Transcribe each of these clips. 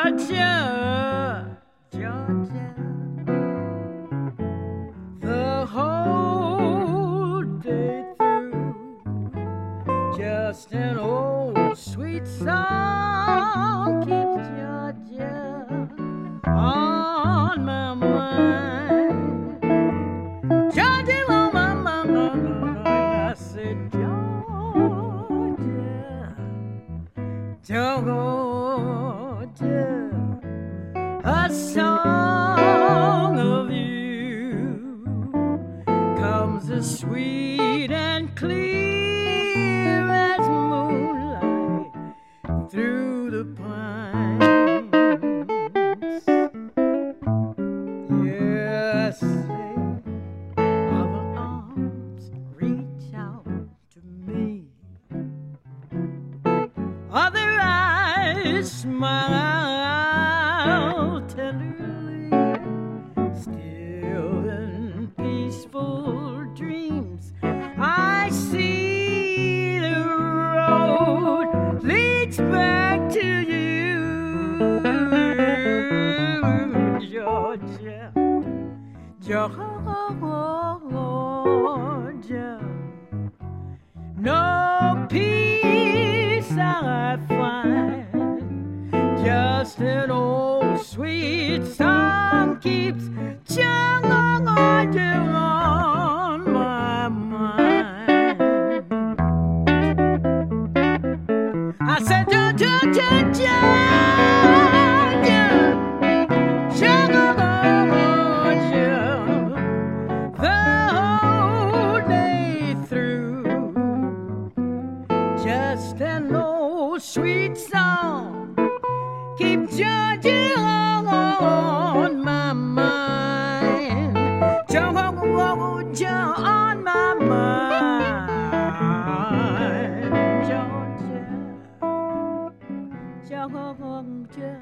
Georgia, Georgia, the whole day through, just an old sweet song keeps Georgia on my mind. Georgia on my mind, I said Georgia, Georgia, a song of you comes as sweet and clear as moonlight through the pines. Yes, say, other arms reach out to me, other eyes smile tenderly, still in peaceful dreams I see the road leads back to you, Georgia, Georgia. No peace I find, just an old sweet song keeps Georgia on my mind. I said Georgia, Georgia, the whole day through, just an old sweet song keep Georgia on my mind. Georgia on my mind. Georgia, Georgia,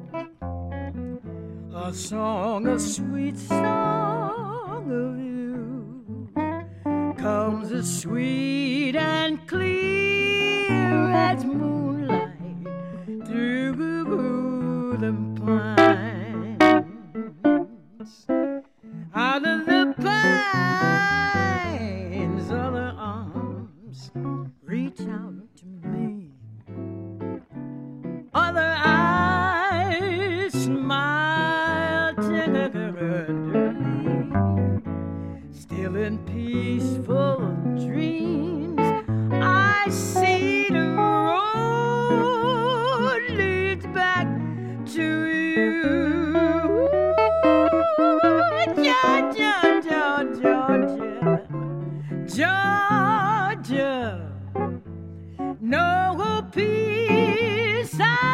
a song, a sweet song of you comes as sweet and clear as moonlight through the pines. Out of the pines, other arms reach out to me, other eyes smile tenderly, still in peaceful dreams I see the road leads back to you, Georgia, Georgia, Georgia. No peace I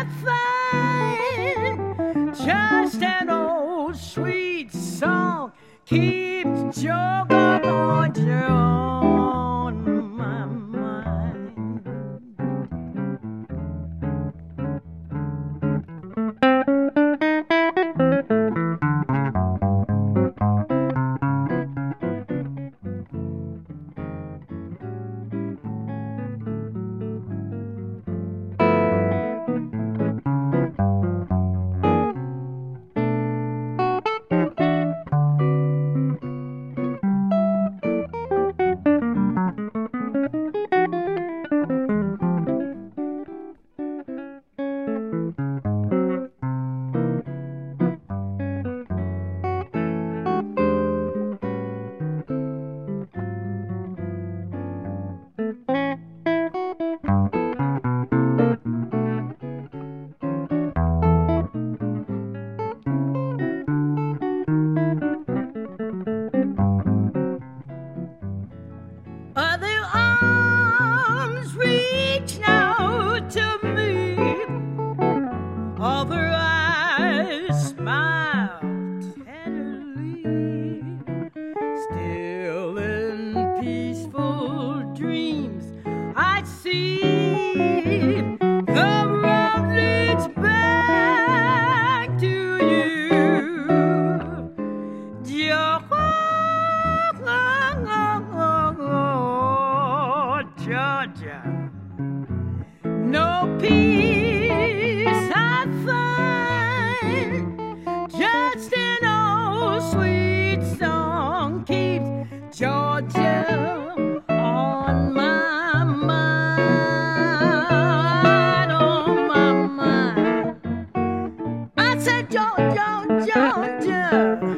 find, just an old sweet song keeps Georgia on my mind. said, Georgia, Georgia.